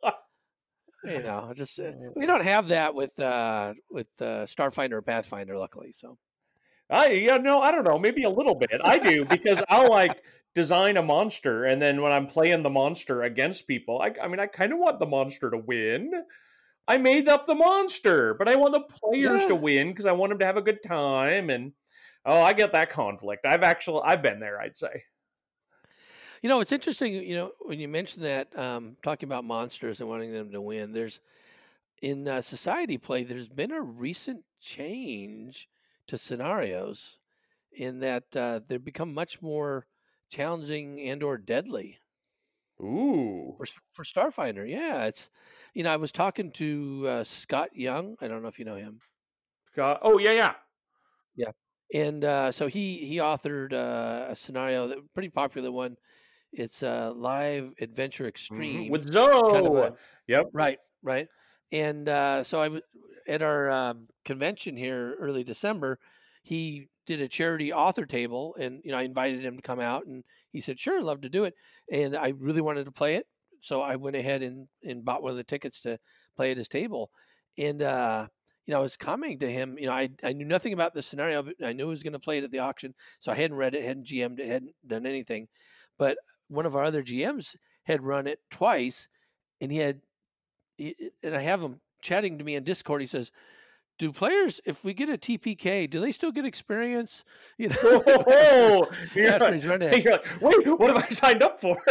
just we don't have that with Starfinder or Pathfinder, luckily. So, I don't know, maybe a little bit. I do because I'll design a monster, and then when I'm playing the monster against people, I kind of want the monster to win. I made up the monster, but I want the players to win because I want them to have a good time. And I get that conflict. I've been there, I'd say. It's interesting, when you mention that, talking about monsters and wanting them to win, in society play, there's been a recent change to scenarios in that they've become much more challenging and or deadly Ooh. for Starfinder. Yeah, it's I was talking to Scott Young. I don't know if you know him. Oh yeah, yeah. Yeah, and so he authored a scenario that pretty popular one. It's a live adventure extreme, With kind of a Zoe. Yep. right, and so I was at our convention here early December. He did a charity author table, and I invited him to come out, and he said, "Sure, I'd love to do it." And I really wanted to play it, so I went ahead and bought one of the tickets to play at his table. And I was commenting to him. I knew nothing about the scenario, but I knew he was going to play it at the auction, so I hadn't read it, hadn't GM'd it, hadn't done anything. But one of our other GMs had run it twice, and and I have him chatting to me in Discord. He says, "Do players, if we get a TPK, do they still get experience?" Oh, After he's run it. you're like, wait, what have I signed up for?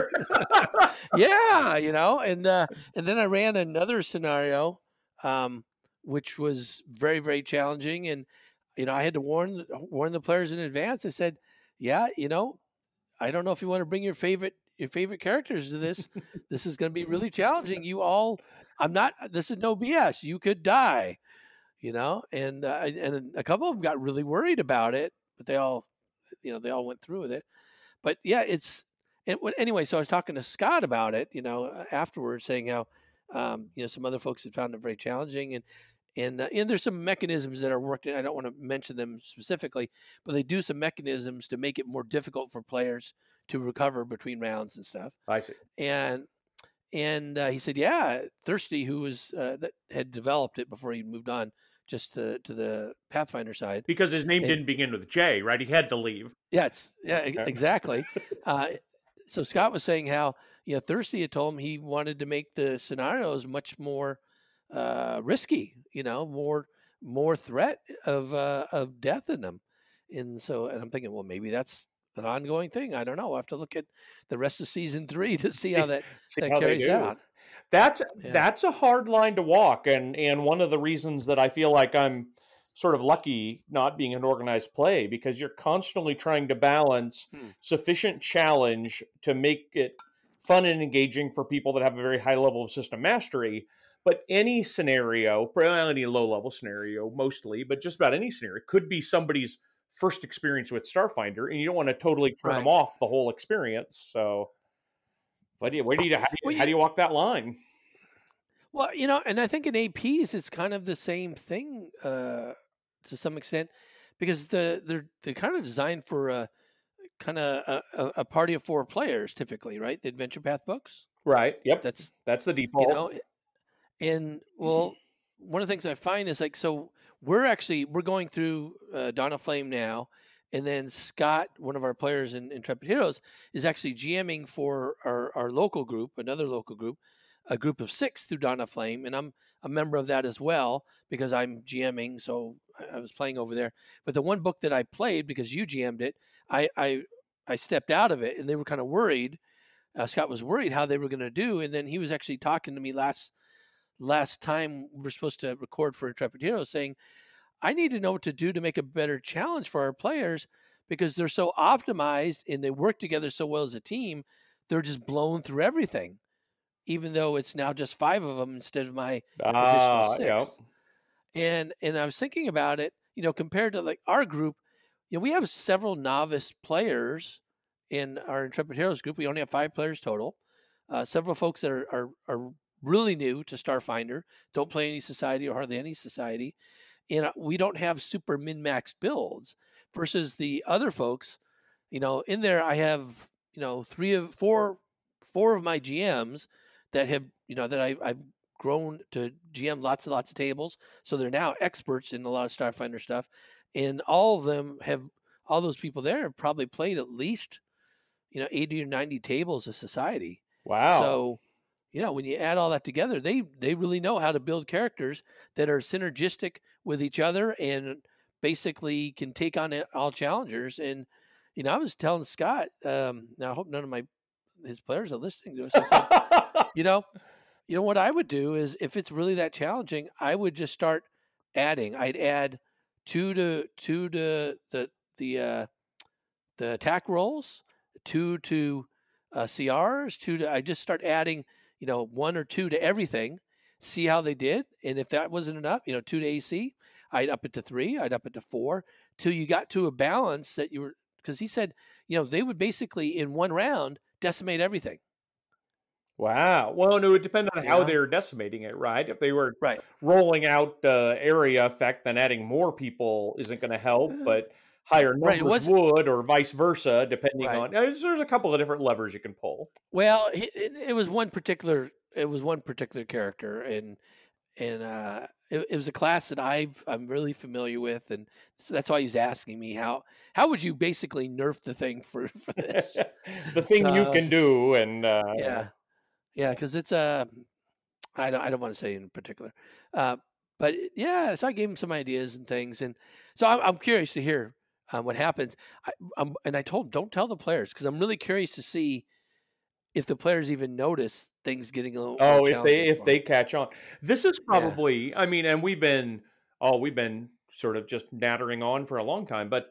Yeah, and then I ran another scenario, which was very, very challenging, and I had to warn the players in advance. I said, "Yeah, I don't know if you want to bring your favorite characters to this. This is going to be really challenging. I'm not. This is no BS. You could die, And a couple of them got really worried about it, but they all went through with it. But yeah, anyway. So I was talking to Scott about it, afterwards, saying how, some other folks had found it very challenging, and there's some mechanisms that are working. I don't want to mention them specifically, but they do some mechanisms to make it more difficult for players to recover between rounds and stuff. I see. And he said, yeah, Thirsty, who was that had developed it before he moved on just to the Pathfinder side, because his name didn't begin with J, right? He had to leave. Yeah, exactly. So Scott was saying how Thirsty had told him he wanted to make the scenarios much more risky, more threat of death in them. And I'm thinking, well, maybe that's an ongoing thing. I don't know. I'll have to look at the rest of season 3 to see how that carries out. That's a hard line to walk, and one of the reasons that I feel like I'm sort of lucky not being an organized play, because you're constantly trying to balance sufficient challenge to make it fun and engaging for people that have a very high level of system mastery. But any scenario, any low-level scenario mostly, but just about any scenario, could be somebody's first experience with Starfinder, and you don't want to totally turn them off the whole experience. So how do you walk that line? Well, and I think in APs, it's kind of the same thing to some extent, because they're kind of designed for a party of 4 players typically, right? The Adventure Path books. Right. Yep. That's the default. And well, one of the things I find is so we're going through Dawn of Flame now, and then Scott, one of our players in Intrepid Heroes, is actually GMing for our local group, another local group, a group of 6 through Dawn of Flame, and I'm a member of that as well because I'm GMing, so I was playing over there. But the one book that I played, because you GM'd it, I stepped out of it, and they were kind of worried. Scott was worried how they were going to do, and then he was actually talking to me last time we were supposed to record for Intrepid Heroes, saying, I need to know what to do to make a better challenge for our players, because they're so optimized and they work together so well as a team. They're just blown through everything, even though it's now just 5 of them instead of my additional 6. Yep. And I was thinking about it, compared to like our group, we have several novice players in our Intrepid Heroes group. We only have 5 players total. Several folks that are really new to Starfinder, don't play any society or hardly any society. And we don't have super min-max builds versus the other folks. In there I have, 4 of my GMs that have, that I've grown to GM lots and lots of tables. So they're now experts in a lot of Starfinder stuff. And all those people there have probably played at least, 80 or 90 tables of society. Wow. So, when you add all that together, they really know how to build characters that are synergistic with each other and basically can take on all challengers. And, I was telling Scott, now I hope none of his players are listening to us. I said, You know what I would do is if it's really that challenging, I would just start adding. I'd add two to the attack rolls, two to CRs, two to. I just start adding, one or two to everything. See how they did, and if that wasn't enough, two to AC, I'd up it to 3, I'd up it to 4, till you got to a balance that you were. Because he said, they would basically in one round decimate everything. Wow. Well, no, it would depend on how Yeah. they were decimating it, right? If they were Right. rolling out the area effect, then adding more people isn't going to help, but higher Right. It numbers wasn't would, or vice versa, depending right. on. There's a couple of different levers you can pull. Well, it was one particular. It was one particular character, and it was a class that I'm really familiar with, and so that's why he's asking me how would you basically nerf the thing for this? The thing you So, can do, and yeah, because it's I don't want to say in particular, but yeah. So I gave him some ideas and things, and so I'm curious to hear what happens. And I told him, don't tell the players because I'm really curious to see if the players even notice things getting a little more challenging. if they catch on. This is Yeah. probably, I mean, and we've been sort of just nattering on for a long time, but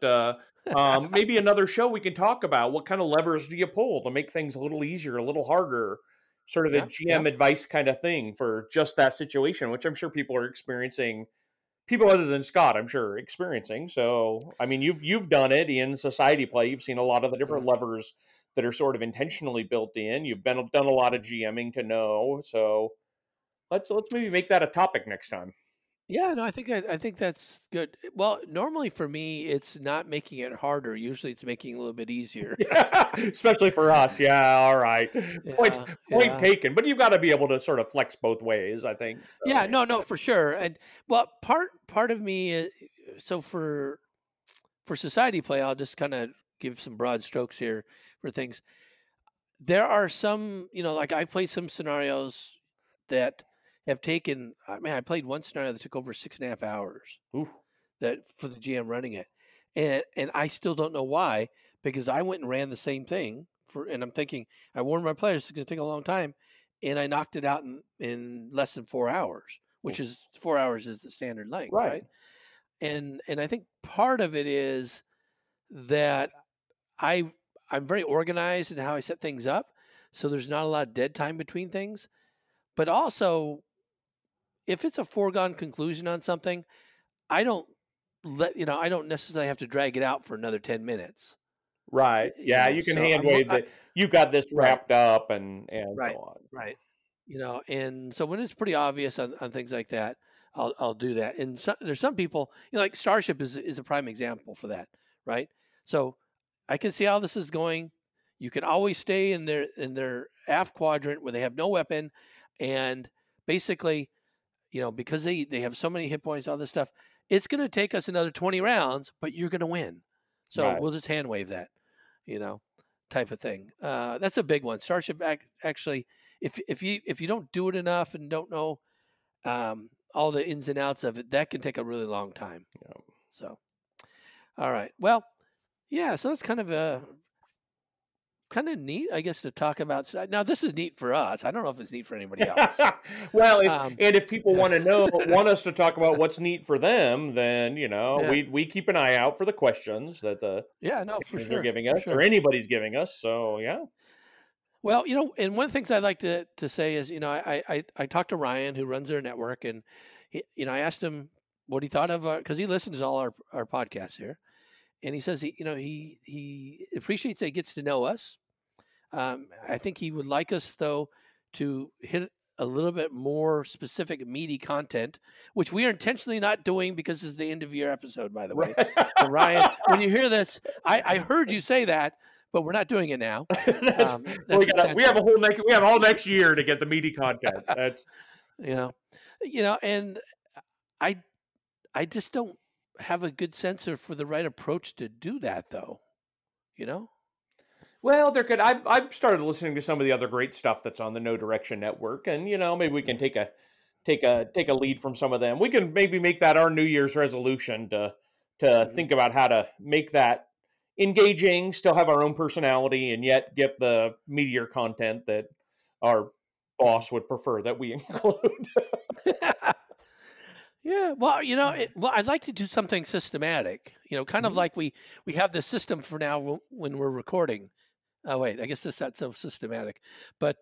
maybe another show we can talk about what kind of levers do you pull to make things a little easier, a little harder, sort of a GM advice kind of thing for just that situation, which I'm sure people are experiencing. People other than Scott, I'm sure, experiencing. So, I mean, you've done it in society play. You've seen a lot of the different levers that are sort of intentionally built in. You've done a lot of GMing to know. So, let's maybe make that a topic next time. Yeah, no, I think that's good. Well, normally for me, it's not making it harder. Usually, it's making it a little bit easier. Yeah, especially for us. Yeah, all right. Point taken. But you've got to be able to sort of flex both ways, I think. So. Yeah, no, for sure. And well, part of me, so for society play, I'll just kind of give some broad strokes here for things. There are some, like I played some scenarios that have taken. I mean, I played one scenario that took over 6.5 hours. Ooh. That for the GM running it, and I still don't know why, because I went and ran the same thing and I'm thinking I warned my players it's going to take a long time, and I knocked it out in less than 4 hours, which is 4 hours is the standard length, right? And I think part of it is that I'm very organized in how I set things up, so there's not a lot of dead time between things, but also if it's a foregone conclusion on something, I don't necessarily have to drag it out for another 10 minutes. Right. Yeah, you can hand wave that you've got this wrapped up and right, so on. Right. And so when it's pretty obvious on things like that, I'll do that. And there's some people, like Starship is a prime example for that, right? So I can see how this is going. You can always stay in their aft quadrant where they have no weapon, and basically, because they have so many hit points, all this stuff, it's going to take us another 20 rounds, but you're going to win. So we'll just hand wave that, type of thing. That's a big one. Starship actually, if you don't do it enough and don't know all the ins and outs of it, that can take a really long time. Yeah. So, all right. Well, yeah. So that's kind of neat, I guess, to talk about. Now, this is neat for us. I don't know if it's neat for anybody else. Well, if people want us to talk about what's neat for them, then we keep an eye out for the questions that the for sure they're giving us or anybody's giving us. So yeah. Well, and one of the things I'd like to say is, I talked to Ryan, who runs their network, and I asked him what he thought of because he listens to all our podcasts here. And he says he appreciates that he gets to know us. I think he would like us, though, to hit a little bit more specific, meaty content, which we are intentionally not doing because this is the end of year episode, by the way. So Ryan, when you hear this, I heard you say that, but we're not doing it now. We have all next year to get the meaty content. That's and I just don't have a good sense for the right approach to do that, though. Well, there could. I've started listening to some of the other great stuff that's on the No Direction Network, and maybe we can take a lead from some of them. We can maybe make that our New Year's resolution to think about how to make that engaging, still have our own personality, and yet get the meatier content that our boss would prefer that we include. Yeah, well, well, I'd like to do something systematic. Kind of like we have the system for now when we're recording. Oh wait, I guess that's not so systematic, but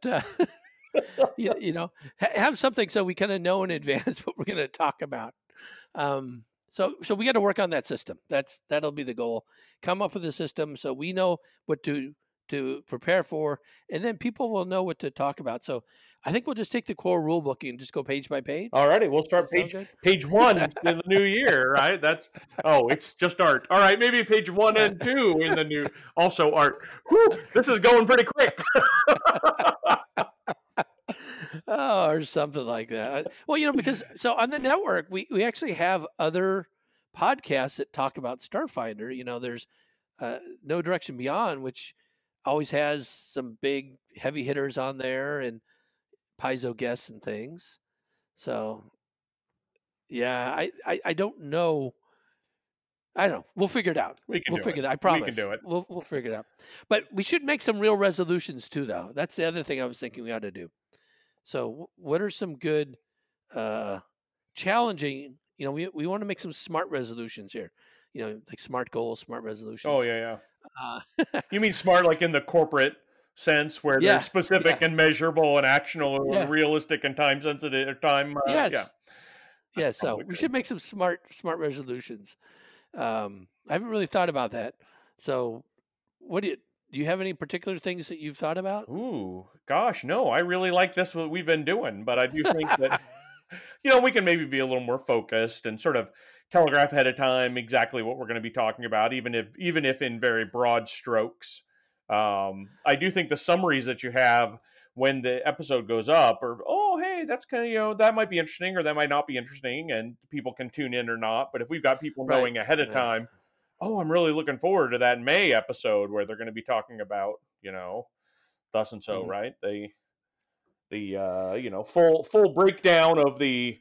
have something so we kind of know in advance what we're going to talk about. So we got to work on that system. That'll be the goal. Come up with a system so we know what to prepare for, and then people will know what to talk about. So I think we'll just take the core rule book and just go page by page. Alrighty, we'll start page 1 in the new year, right? It's just art. All right, maybe page 1 and 2 in the new, also art. Whew, this is going pretty quick. Oh, or something like that. Well, because so on the network, we actually have other podcasts that talk about Starfinder. There's No Direction Beyond, which always has some big heavy hitters on there and Paizo guests and things. So, yeah, I don't know. I don't know. We'll figure it out. We'll figure it out. I promise. We can do it. We'll figure it out. But we should make some real resolutions too, though. That's the other thing I was thinking we ought to do. So, what are some good, challenging? We want to make some smart resolutions here. Like SMART goals, smart resolutions. Oh yeah. You mean smart, like in the corporate sense, where they're specific and measurable and actionable and realistic and time sensitive. Yes. Yeah. So we should make some smart resolutions. I haven't really thought about that. So, do you have any particular things that you've thought about? Ooh, gosh, no. I really like this, what we've been doing, but I do think that, we can maybe be a little more focused and sort of telegraph ahead of time exactly what we're going to be talking about, even if in very broad strokes. I do think the summaries that you have when the episode goes up are, oh, hey, that's kind of, that might be interesting or that might not be interesting, and people can tune in or not. But if we've got people knowing ahead of time, oh, I'm really looking forward to that May episode where they're going to be talking about, thus and so, right? The full breakdown of the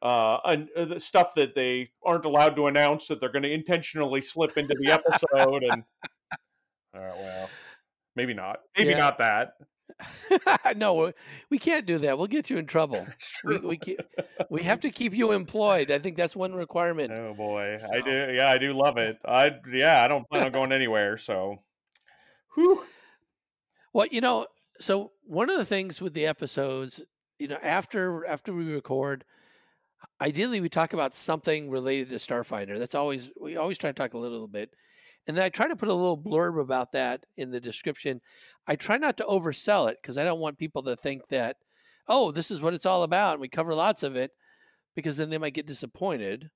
stuff that they aren't allowed to announce that they're going to intentionally slip into the episode, and well, maybe not not that. No, we can't do that. We'll get you in trouble. That's true. We have to keep you employed. I think that's one requirement. Oh boy, so. I do. Yeah, I do love it. I don't plan on going anywhere. So, whew. Well, so one of the things with the episodes, after we record, ideally we talk about something related to Starfinder. We always try to talk a little bit. And then I try to put a little blurb about that in the description. I try not to oversell it because I don't want people to think that, oh, this is what it's all about. And we cover lots of it, because then they might get disappointed.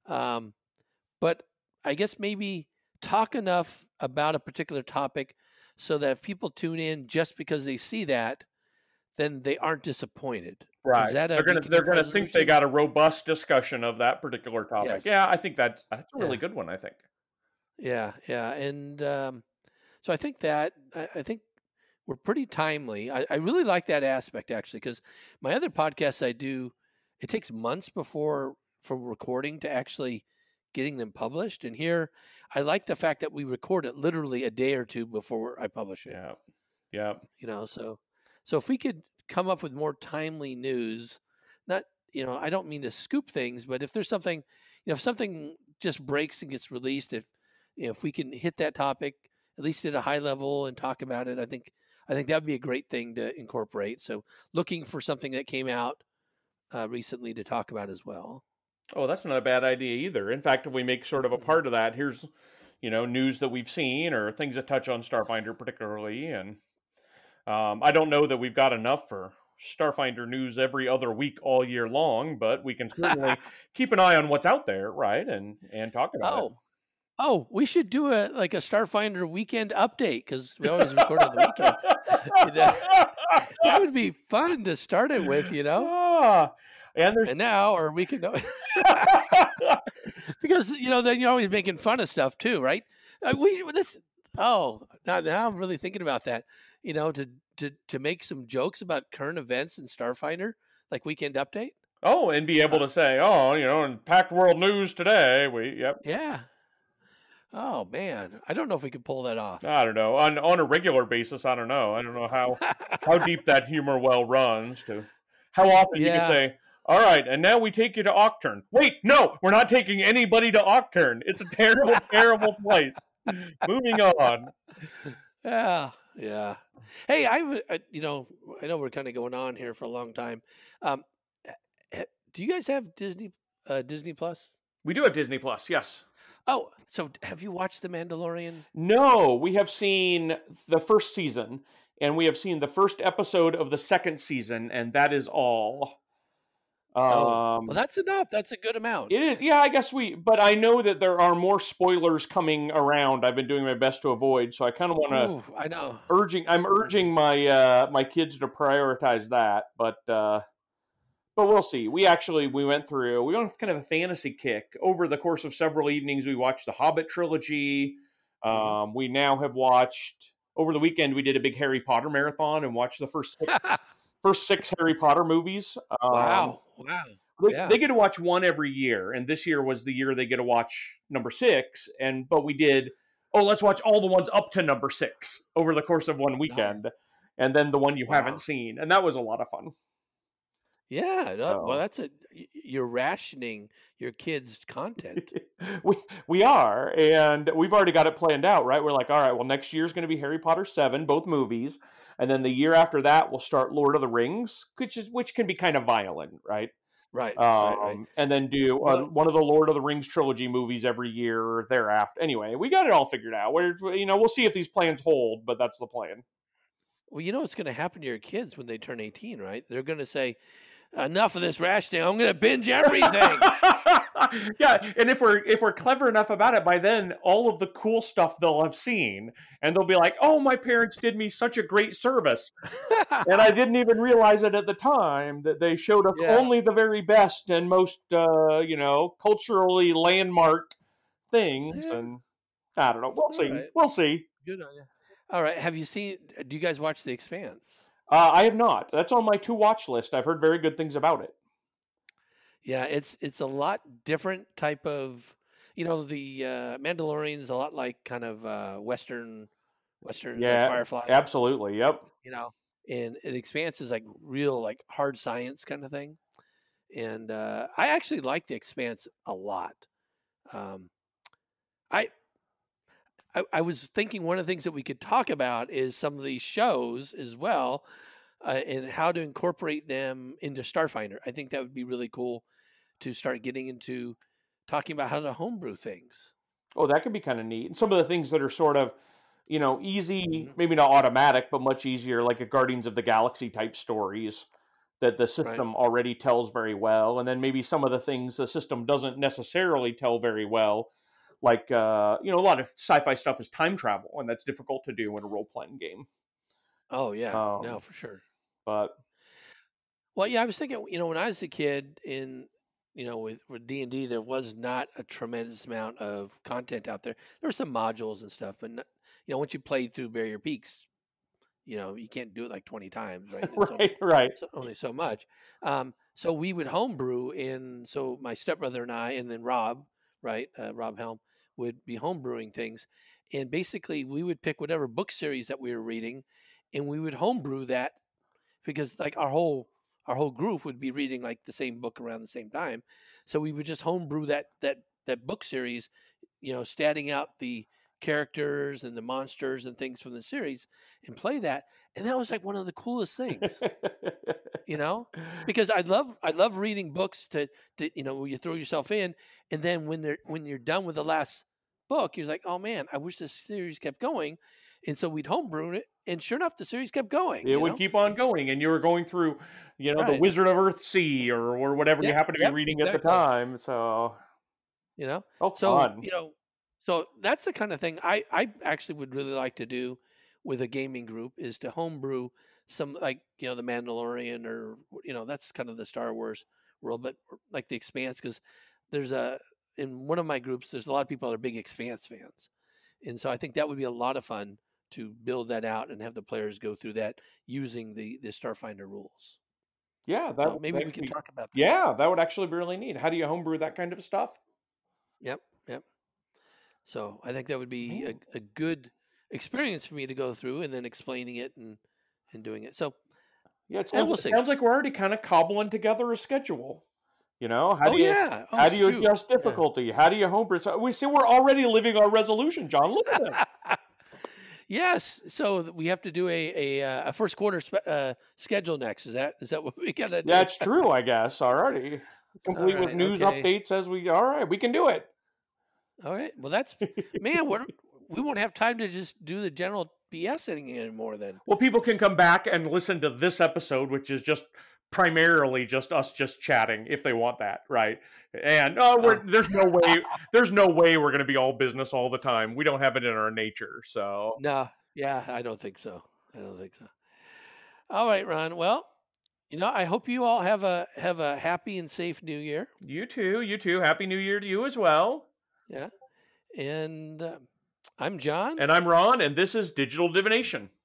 But I guess maybe talk enough about a particular topic so that if people tune in just because they see that, then they aren't disappointed. Right. They're going to think they got a robust discussion of that particular topic. Yes. Yeah, I think that's a really good one, I think. Yeah. And so I think that I think we're pretty timely. I really like that aspect, actually, because my other podcasts I do, it takes months from recording to actually getting them published. And here, I like the fact that we record it literally a day or two before I publish it. Yeah. So if we could come up with more timely news, not, I don't mean to scoop things, but if there's something, if something just breaks and gets released, if we can hit that topic, at least at a high level, and talk about it, I think that would be a great thing to incorporate. So looking for something that came out recently to talk about as well. Oh, that's not a bad idea either. In fact, if we make sort of a part of that, here's, news that we've seen or things that touch on Starfinder particularly. And I don't know that we've got enough for Starfinder news every other week all year long, but we can certainly keep an eye on what's out there, right? And talk about it. Oh, we should do a Starfinder weekend update, because we always record on the weekend. That would be fun to start it with, And now, or we could, because then you're always making fun of stuff too, right? Now I'm really thinking about that. To make some jokes about current events in Starfinder, like weekend update. Oh, and be able to say, in Packed World News today, yep. Yeah. Oh man, I don't know if we could pull that off. I don't know. On a regular basis, I don't know. I don't know how deep that humor well runs to how often you could Yeah. say, all right, and now we take you to Octurne. Wait, no, we're not taking anybody to Octurne. It's a terrible, terrible place. Moving on. Yeah, yeah. Hey, you know, I know we're kind of going on here for a long time. Um, do you guys have Disney Plus? We do have Disney Plus, yes. Oh, so have you watched The Mandalorian? No, we have seen the first season, and we have seen the first episode of the second season, and that is all. Oh, well, that's enough. That's a good amount. It is, yeah, I guess but I know that there are more spoilers coming around. I've been doing my best to avoid, so I kind of want to Ooh, I know. I'm urging my my kids to prioritize that, but we'll see. We went on kind of a fantasy kick over the course of several evenings. We watched the Hobbit trilogy. Mhm. We now have watched over the weekend. We did a big Harry Potter marathon and watched the first six Harry Potter movies. Wow, wow. Yeah. They get to watch one every year, and this year was the year they get to watch number 6. But we did, let's watch all the ones up to number 6 over the course of one Nice. weekend, and then the one you Wow. haven't seen, and that was a lot of fun. Yeah, well, So you're rationing your kids' content. we are, and we've already got it planned out, right? We're like, all right, well, next year's going to be Harry Potter 7, both movies, and then the year after that we'll start Lord of the Rings, which can be kind of violent, right? Right. And then do Well, one of the Lord of the Rings trilogy movies every year thereafter. Anyway, we got it all figured out. We'll see if these plans hold, but that's the plan. well, you know what's going to happen to your kids when they turn 18, right? They're going to say, enough of this rationing. I'm going to binge everything. Yeah, and if we're clever enough about it, by then all of the cool stuff they'll have seen, and they'll be like, "Oh, my parents did me such a great service, and I didn't even realize it at the time that they showed us Yeah. only the very best and most, culturally landmark things." Yeah. And I don't know. We'll All see. right. We'll see. Good on you. All right. Do you guys watch The Expanse? I have not. That's on my to watch list. I've heard very good things about it. Yeah, it's a lot different type of, the Mandalorian's a lot like kind of Western like Yeah, Firefly, absolutely. Yep. and The Expanse is like real like hard science kind of thing. And I actually like The Expanse a lot. Um, I, I was thinking one of the things that we could talk about is some of these shows as well, and how to incorporate them into Starfinder. I think that would be really cool to start getting into talking about how to homebrew things. Oh, that could be kind of neat. And some of the things that are sort of, easy, Mhm. maybe not automatic, but much easier, like a Guardians of the Galaxy type stories that the Right. system already tells very well. And then maybe some of the things the system doesn't necessarily tell very well, like, a lot of sci-fi stuff is time travel, and that's difficult to do in a role-playing game. Oh yeah, no, Um, for sure. but Well, yeah, I was thinking, when I was a kid with D&D, there was not a tremendous amount of content out there. There were some modules and stuff, but once you played through Barrier Peaks, you can't do it like 20 times, right? It's only right. only so much. So we would homebrew, and so my stepbrother and I, and then Rob, right, Rob Helm, would be homebrewing things, and basically we would pick whatever book series that we were reading, and we would homebrew that because like our whole group would be reading like the same book around the same time, so we would just homebrew that book series, statting out the characters and the monsters and things from the series and play that, and that was like one of the coolest things, because I love reading books where you throw yourself in, and then when you're done with the last book, you're like, oh man, I wish this series kept going, and so we'd homebrew it, and sure enough, the series kept going. It would keep on going, and you were going through, the Right? Wizard of Earthsea or whatever you Yep. happen to be Yep. reading at the Exactly. time. So, You know, oh, so fun. so that's the kind of thing I actually would really like to do with a gaming group, is to homebrew some, like, the Mandalorian, or that's kind of the Star Wars world, but like the Expanse, because there's in one of my groups there's a lot of people that are big Expanse fans, and so I think that would be a lot of fun to build that out and have the players go through that using the Starfinder rules. Yeah, So maybe that we could can be. talk about that. Yeah, that would actually be really neat. How do you homebrew that kind of stuff? Yep, yep. So I think that would be Man. a good experience for me to go through, and then explaining it and doing it. So Yeah, it yeah, sounds we'll it see. sounds like we're already kind of cobbling together a schedule. You know, Oh yeah. Oh how do you shoot. adjust difficulty? How do you homebrew? So we see we're already living our resolution, John. Look at this. Yeah. Yes. So we have to do a first quarter schedule next. Is that what we gotta do? That's true, I guess. Already All complete with right. news Okay. updates as we. All right, we can do it. All right. Well, that's man. We won't have time to just do the general BS anymore then. Well, people can come back and listen to this episode, which is just primarily just us just chatting if they want that, right? And there's no way we're going to be all business all the time. We don't have it in our nature. So No. Yeah, I don't think so. All right, Ron. Well, I hope you all have a happy and safe New Year. you too. Happy New Year to you as well. Yeah. And I'm John. And I'm Ron, and this is Digital Divination.